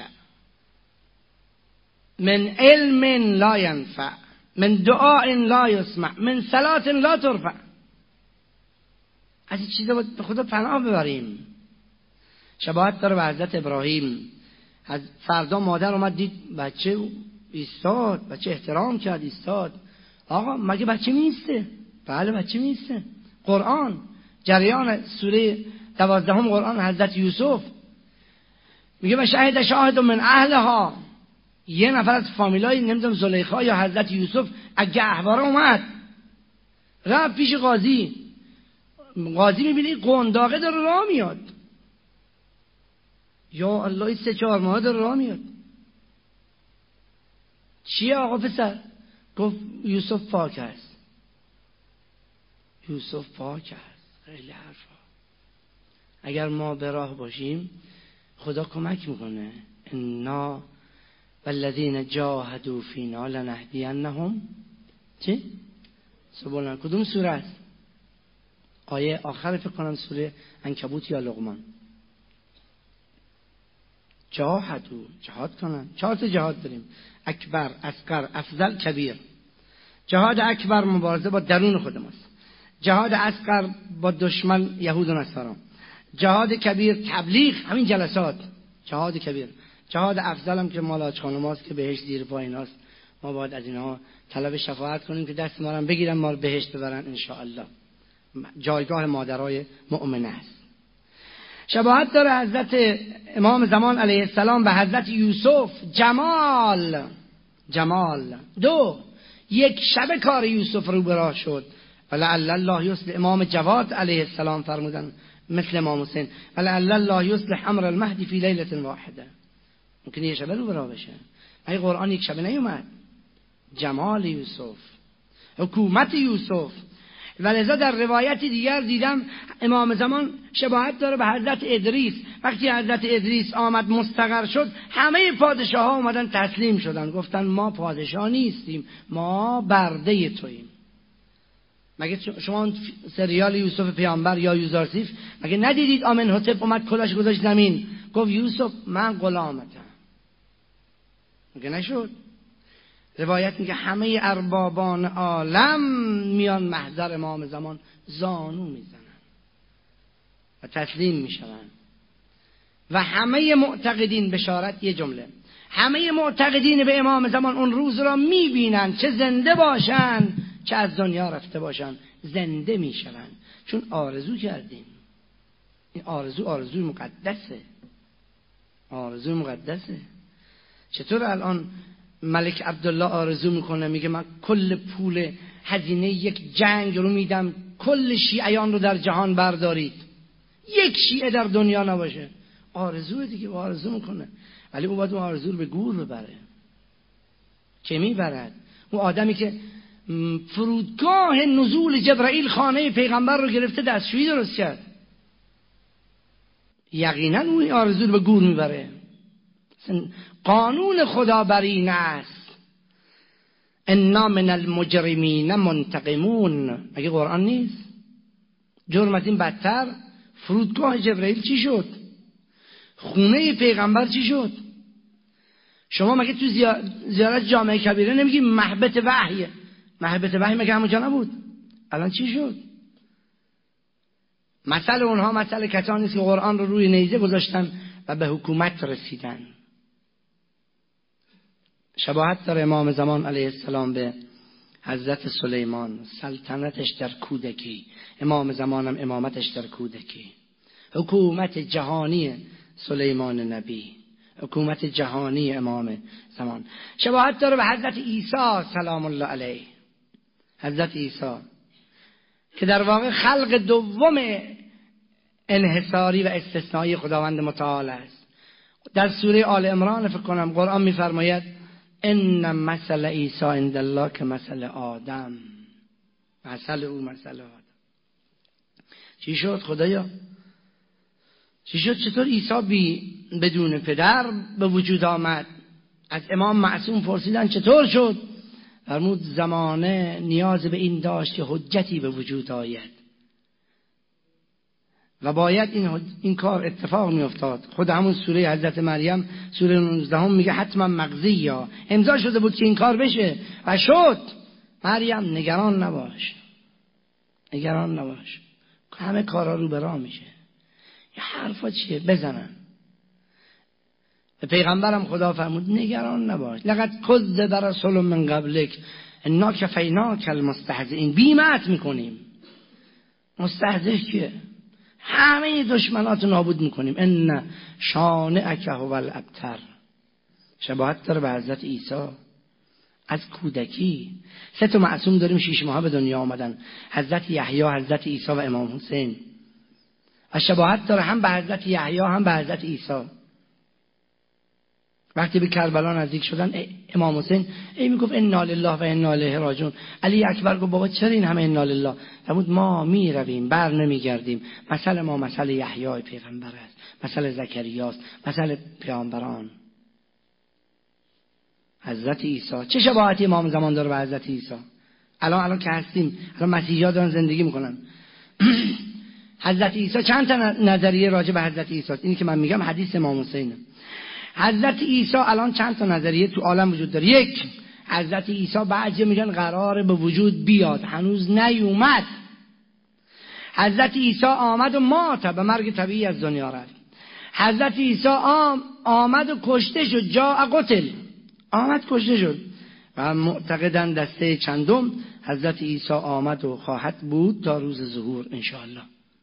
من علم لا ینفع، من دعاء لا یسمع، من صلاة لا ترفع. از این چیزا باید به خدا پناه ببریم. شباهت داره به حضرت ابراهیم. از فردا مادر اومد دید بچه ایستاد، بچه احترام کرد ایستاد. آقا مگه بچه میسته؟ بله بچه میسته. قرآن جریان سوره 12 قرآن حضرت یوسف میگه و شاهد شاهد من اهلها، یه نفر از فامیلای نمیدونم زلیخا یا حضرت یوسف اگه احواره اومد رفت پیش قاضی. قاضی میبینی قنداقه داره راه میاد، یا الله 3-4 ماه داره راه میاد. چیه آقا پسر؟ گفت یوسف پاک است. یوسف پاک است. خیلی حرفا. اگر ما به راه باشیم خدا کمک میکنه. انا والذین جاهدوا فینا لنهدینهم. چی؟ سبحان. کدوم سوره است؟ آیه آخر فکر کنم سوره عنکبوت یا لقمان. جاهدوا، جهاد کنن. 4 تا جهاد داریم: اکبر، اصغر، افضل، کبیر. جهاد اکبر مبارزه با درون خود ماست. جهاد اصغر با دشمن یهود و نصارا. جهاد کبیر تبلیغ، همین جلسات. جهاد کبیر. جهاد افضل هم که مال حاج خانماست که بهشت زیر پای ایناست. ما باید از اینها طلب شفاعت کنیم که دست ما رو بگیرن، ما رو بهشت ببرن ان شاء الله. جایگاه مادرای مؤمنه است. شباهت داره حضرت امام زمان علیه السلام به حضرت یوسف. جمال 2 یک شب کار یوسف رو براه شد. ولعل الله یصلح، امام جواد علیه السلام فرمودن مثل امام حسین ولعل الله یصلح امر المهدی فی لیلة واحده. ممکن یه شب رو براه بشه. این قرآن یک شب نیومد. جمال یوسف، حکومت یوسف. ولذا در روایتی دیگر دیدم امام زمان شباهت داره به حضرت ادریس. وقتی حضرت ادریس آمد مستقر شد، همه پادشاه ها اومدن تسلیم شدن، گفتن ما پادشاه نیستیم، ما برده توییم. مگه شما سریال یوسف پیامبر یا یوزارسیف مگه ندیدید؟ آمنحتپ اومد کلاش گذاشت زمین، گفت یوسف من غلامتم. مگه نشد؟ روایت میگه همه اربابان عالم میان محضر امام زمان زانو میزنن و تسلیم میشن. و همه معتقدین، بشارت یه جمله، همه معتقدین به امام زمان اون روز را میبینن، چه زنده باشن چه از دنیا رفته باشن، زنده میشن. چون آرزو کردیم. این آرزوی مقدسه. آرزوی مقدسه. چطور الان ملک عبدالله آرزو میکنه، میگه من کل پول هزینه یک جنگ رو میدم، کل شیعیان رو در جهان بردارید، یک شیعه در دنیا نباشه. آرزوه دیگه، آرزو میکنه. ولی او باید اون آرزو رو به گور ببره. که میبرد اون آدمی که فرودگاه نزول جبرائیل خانه پیغمبر رو گرفته دستشویی درست کرد، یقینا اون آرزو رو به گور میبره. قانون خدا بر این است انا من المجرمین منتقمون. مگه قرآن نیست؟ جرم از این بدتر. فرودگاه جبرائیل چی شد؟ خونه پیغمبر چی شد؟ شما مگه تو زیارت جامع کبیره نمیگی محبت وحی؟ محبت وحی مگه همونجا نبود؟ الان چی شد؟ مثل اونها مثل کسانی است که قرآن رو روی نیزه گذاشتن و به حکومت رسیدن. شباهت داره امام زمان علیه السلام به حضرت سلیمان، سلطنتش در کودکی، امام زمانم امامتش در کودکی. حکومت جهانی سلیمان نبی، حکومت جهانی امام زمان. شباهت داره به حضرت عیسی سلام الله علیه. حضرت عیسی که در واقع خلق دوم انحصاری و استثنایی خداوند متعال است. در سوره آل عمران فکر کنم قرآن می‌فرماید ان مثل عیسی عند الله که مثل آدم. مثل او مثل آدم. چی شد خدایا؟ چی شد؟ چطور عیسی بدون پدر به وجود آمد؟ از امام معصوم پرسیدن چطور شد؟ فرمود زمانه نیاز به این داشت که حجتی به وجود آید و باید این کار اتفاق می افتاد. خود همون سوره حضرت مریم سوره 19 میگه حتما مقضی یا امضا شده بود که این کار بشه و شد. مریم نگران نباش، نگران نباش، همه کارا رو به راه میشه. یه حرفا چیه بزنن. به پیغمبرم خدا فرمود نگران نباش، لقد کذب رسول من قبلک انا کفیناک المستهزئین. بیمت میکنیم. مستهزئ کیه؟ همه دشمنات نابود میکنیم. ان شانئک هو الابتر. شباهت داره به حضرت عیسی از کودکی. 3 معصوم داریم 6 ماه به دنیا آمدن، حضرت یحیی، حضرت عیسی و امام حسین. و شباهت داره هم به حضرت یحیی هم به حضرت عیسی. وقتی به کربلا نزدیک شدن امام حسین میگفت انا لله و انا الیه راجعون. علی اکبر گفت بابا چرا این همه انا لله؟ فرمود ما میرویم بر نمیگردیم. مثل ما مثل یحیی پیغمبر است، مثل زکریا است، مثل پیامبران. حضرت عیسی چه شباهتی امام زمان داره به حضرت عیسی؟ الان که هستیم، الان مسیحی‌ها دارن زندگی میکنن. حضرت عیسی چند تا نظریه راجع به حضرت عیسی است. اینی که من میگم حدیث امام حسینه. حضرت عیسی الان چند تا نظریه تو عالم وجود داره. یک، حضرت عیسی بعضی میگن قراره به وجود بیاد، هنوز نیومد. حضرت عیسی آمد و مات، به مرگ طبیعی از دنیا رفت. حضرت عیسی آمد و کشته شد، جاء قتل، آمد کشته شد. و معتقدن دسته چندم حضرت عیسی آمد و خواهد بود تا روز ظهور انشاءالله.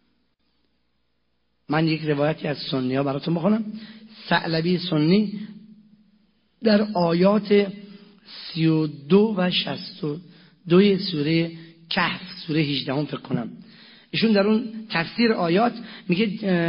من یک روایتی از سنی ها براتون بخونم. ثعلبی سنی در آیات 32 و 62 سوره کهف، سوره 18 فکر کنم، ایشون در اون تفسیر آیات میگه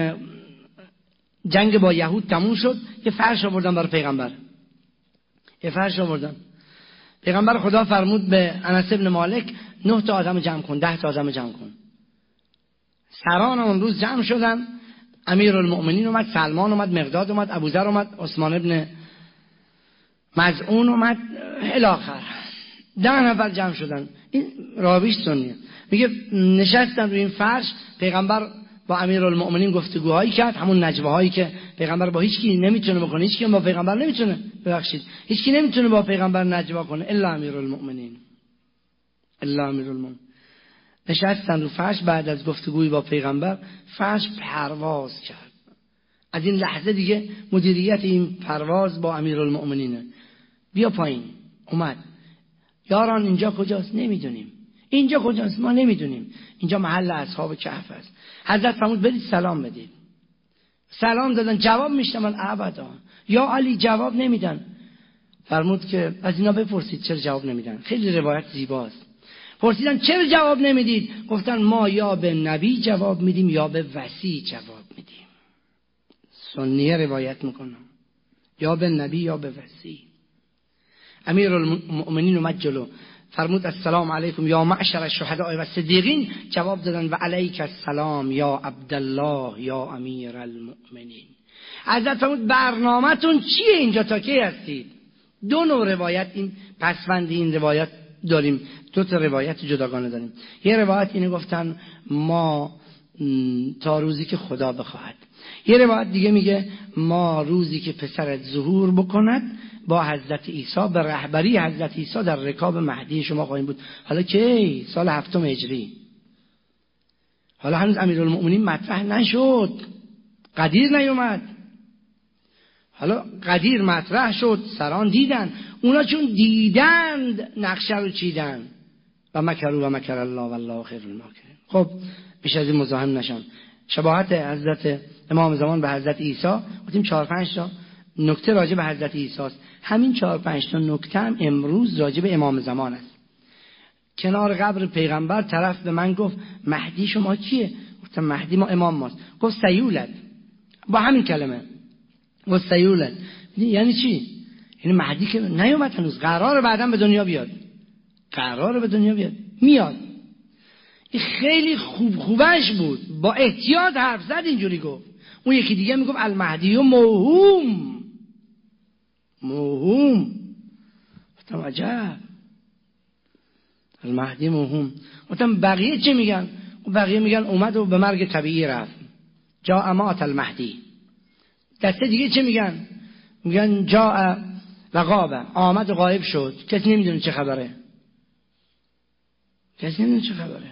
جنگ با یهود تموم شد، یه فرش آوردن برای پیغمبر. یه فرش آوردن. پیغمبر خدا فرمود به انس ابن مالک 9 تا آدم جمع کن، 10 تا آدم جمع کن. سران اون روز جمع شدن. امیرالمؤمنین اومد، سلمان اومد، مقداد اومد، ابوذر اومد، عثمان ابن مظعون اومد، الاخر 10 نفر جمع شدن. این راویش سنیه. میگه نشستن روی این فرش، پیغمبر با امیرالمؤمنین گفتگوهایی کرد، همون نجواهایی که پیغمبر با هیچ کی نمیتونه بکنه. هیچ کی با پیغمبر نمیتونه، ببخشید، هیچ کی نمیتونه با پیغمبر نجوا کنه الا امیرالمؤمنین. الا امیرالمؤمنین. نشستن رو فرش، بعد از گفتگوی با پیغمبر فرش پرواز کرد. از این لحظه دیگه مدیریت این پرواز با امیرالمؤمنینه. بیا پایین. اومد. یاران اینجا کجاست؟ نمیدونیم. اینجا کجاست؟ ما نمیدونیم. اینجا محل اصحاب کهف است. حضرت فرمود برید سلام بدید. سلام دادن، جواب میشنون ابدا. یا علی جواب نمیدن. فرمود که از اینا بپرسید چرا جواب نمیدن. خیلی روایت زیباست. پرسیدن چرا جواب نمیدید؟ گفتن ما یا به نبی جواب میدیم یا به وصی جواب میدیم. سنیه روایت میکنم. یا به نبی یا به وصی. امیرالمؤمنین اومد جلو فرمود السلام علیکم یا معشر الشهداء و صدیقین، جواب دادن و علیک السلام یا عبدالله یا امیر المؤمنین. حضرت فرمود برنامه‌تون چیه اینجا، تا کی هستید؟ دو نوع روایت، این پسوند این روایت داریم، دو تا روایت جداگانه داریم. یه روایت اینو گفتن ما تا روزی که خدا بخواهد. یه روایت دیگه میگه ما روزی که پسرت ظهور بکند با حضرت عیسی به رهبری حضرت عیسی در رکاب مهدی شما خواهیم بود. حالا کی؟ سال 7 هجری. حالا هنوز امیرالمؤمنین مطرح نشد، قدیر نیومد. حالا قدیر مطرح شد، سران دیدن، اونا چون دیدند نقشه رو چیدن و مکروا و مکر الله والله خیر الماکرین. خب بیش از این مزاحم نشم. شباهت حضرت امام زمان به حضرت عیسی گفتیم 4-5 تا نکته راجع به حضرت عیسی است. همین 4-5 تا نکته هم امروز راجع به امام زمان است. کنار قبر پیغمبر طرف به من گفت مهدی شما کیه؟ گفتم مهدی ما امام ماست. گفت سیولد، با همین کلمه گفت سیولد. یعنی چی؟ یعنی مهدی که نیومد هنوز، قراره بعداً به دنیا بیاد، قراره به دنیا بیاد، میاد. این خیلی خوبش بود، با احتیاط حرف زد، اینجوری گفت. اون یکی دیگه میگفت المهدی موهوم. گفتم عجب، المهدی موهوم. گفتم بقیه چی میگن؟ بقیه میگن اومد و به مرگ طبیعی رفت، جاء مات المهدی. دسته دیگه چی میگن؟ میگن جاء وغاب، آمد و غایب شد، کسی نمیدونه چه خبره، کسی نمیدونه چه خبره.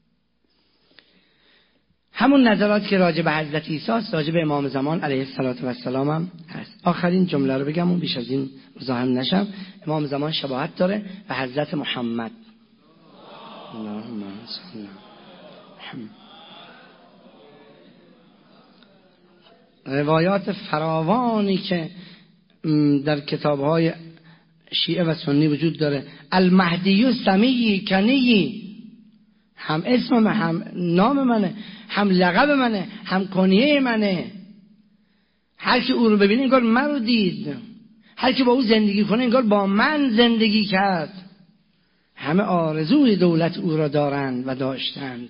همون نظراتی که راجع به حضرت عیسی است راجع به امام زمان علیه السلام هم هست. آخرین جمله رو بگم و بیش از این مزاحم نشم. امام زمان شباهت داره به حضرت محمد. اللهم صل محمد. روایات فراوانی که در کتاب‌های شیعه و سنی وجود داره. المهدی سمی کنی، هم اسم من، هم نام منه، هم لقب منه، هم کنیه منه. هر کی او رو ببینه انگار من رو دید، هر کی با او زندگی کنه انگار با من زندگی کرد. همه آرزوی دولت او را دارند و داشتند.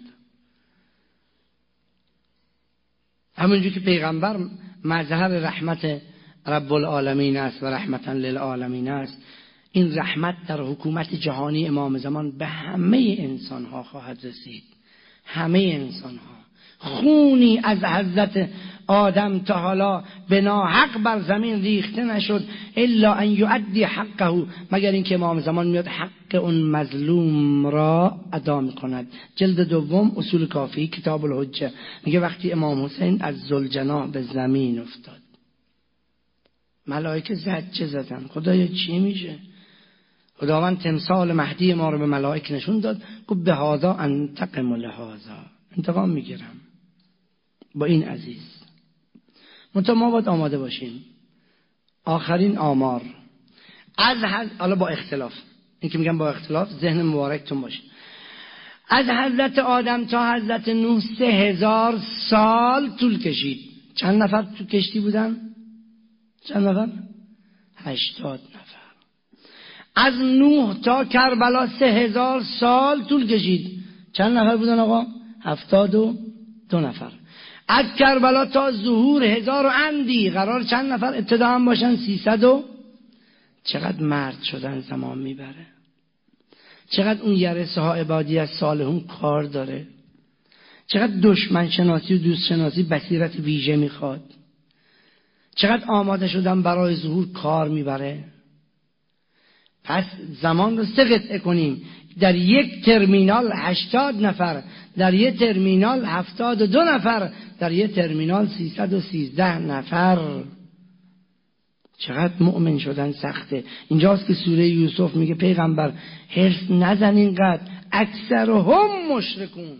همونجور که پیغمبر مظهر رحمت رب العالمین است و رحمتا للعالمین است، این رحمت در حکومت جهانی امام زمان به همه انسان ها خواهد رسید. همه انسان ها. خونی از حضرت آدم تا حالا به ناحق بر زمین ریخته نشد الا ان یؤدی حقه، مگر اینکه امام زمان میاد حق اون مظلوم را ادا میکند. جلد دوم اصول کافی کتاب الحجه میگه وقتی امام حسین از ذوالجناح به زمین افتاد، ملائکه زجه زدن خدایا چی میشه؟ خداوند تمثال مهدی ما رو به ملائکه نشون داد، گفت به هذا انتقم لهذا، انتقام میگیرم با این عزیز. منتها ما باید آماده باشیم. آخرین آمار از حالا با اختلاف، این که میگم با اختلاف ذهن مبارکتون باشه، از حضرت آدم تا حضرت نوح 3000 سال طول کشید. چند نفر تو کشتی بودن؟ چند نفر؟ 80 نفر. از نوح تا کربلا 3000 سال طول کشید. چند نفر بودن آقا؟ 72 نفر. از کربلا تا ظهور 1000 و اندی قرار چند نفر ابتدا هم باشن؟ 300. چقدر مرد شدن زمان میبره، چقدر اون یرسه ها عبادی از صالحون کار داره، چقدر دشمن شناسی و دوست شناسی بصیرت ویژه میخواد، چقدر آماده شدن برای ظهور کار میبره. پس زمان رو 3 قطعه کنیم. در یک ترمینال 80 نفر، در یک ترمینال 72 نفر، در یک ترمینال 313 نفر. چقدر مؤمن شدن سخته. اینجاست که سوره یوسف میگه پیغمبر حرص نزن اینقدر، اکثرهم مشرکون.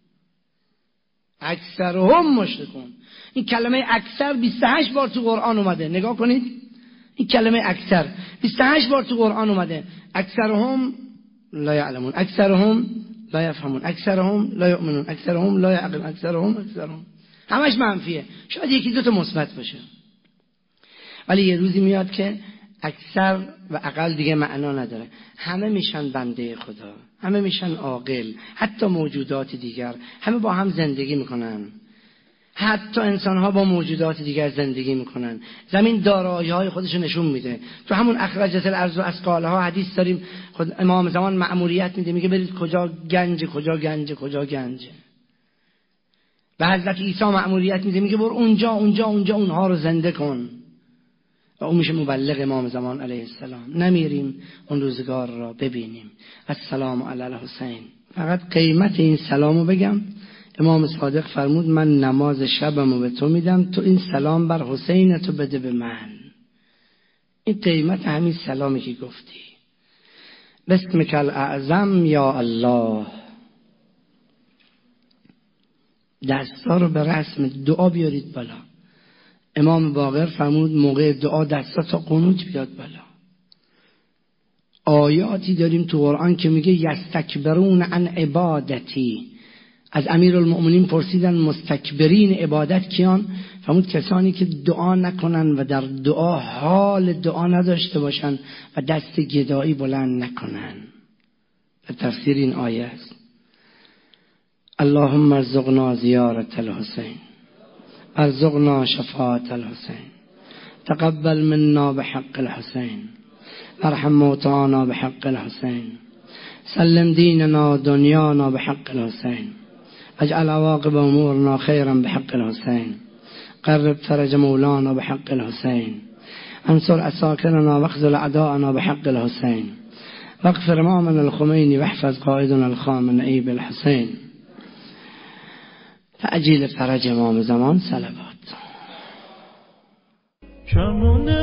اکثرهم مشرکون. این کلمه اکثر 28 بار تو قرآن اومده. نگاه کنید این کلمه اکثر 28 بار تو قرآن اومده. اکثرهم لا یعلمون، اکثرهم لا یفهمون، اکثرهم لا یؤمنون، اکثرهم لا یعقلون، اکثرهم همش منفیه. شاید یکی دو تا مثبت باشه. ولی یه روزی میاد که اکثر و اقل دیگه معنا نداره، همه میشن بنده خدا، همه میشن عاقل، حتی موجودات دیگر همه با هم زندگی میکنن، حتی انسان ها با موجودات دیگر زندگی میکنن. زمین دارایی های خودش نشون میده. تو همون اخرجت الارض اثقالها حدیث داریم، خود امام زمان مأموریت میده، میگه برید کجا گنج، کجا گنج، کجا گنج. و حضرت عیسی مأموریت میده، میگه برو اونجا اونجا اونجا اونها رو زنده کن. و اون میشه مبلغ امام زمان علیه السلام. نمیریم اون روزگار را ببینیم. السلام علی الحسین. فقط قیمت این سلامو بگم. امام صادق فرمود من نماز شبمو به تو میدم، تو این سلام بر حسین تو بده به من. این قیمت همین سلامی که گفتی. بسمک الاعظم یا الله. دستا رو به رسم دعا بیارید بالا. امام باقر فرمود موقع دعا دستا تا قنوت بیاد بالا. آیاتی داریم تو قرآن که میگه یستکبرون عن عبادتی. از امیرالمؤمنین پرسیدن مستکبرین عبادت کیان؟ فرمود کسانی که دعا نکنن و در دعا حال دعا نداشته باشن و دست گدایی بلند نکنن. به تفسیر این آیه است. اللهم ارزقنا زیارت الحسین، ارزقنا شفاعت الحسین، تقبل منا بحق الحسین، ارحم موتانا بحق الحسین، سلم دیننا دنیانا بحق الحسین، اجعل عواقب امورنا خيرا بحق الحسين، قرب فرج مولانا بحق الحسين، انصر عساكرنا واخذل اعداءنا بحق الحسين، واغفر امامنا الخميني واحفظ قائدنا الخامنئي بالحسين. تعجیل فرج امام زمان. صلوات.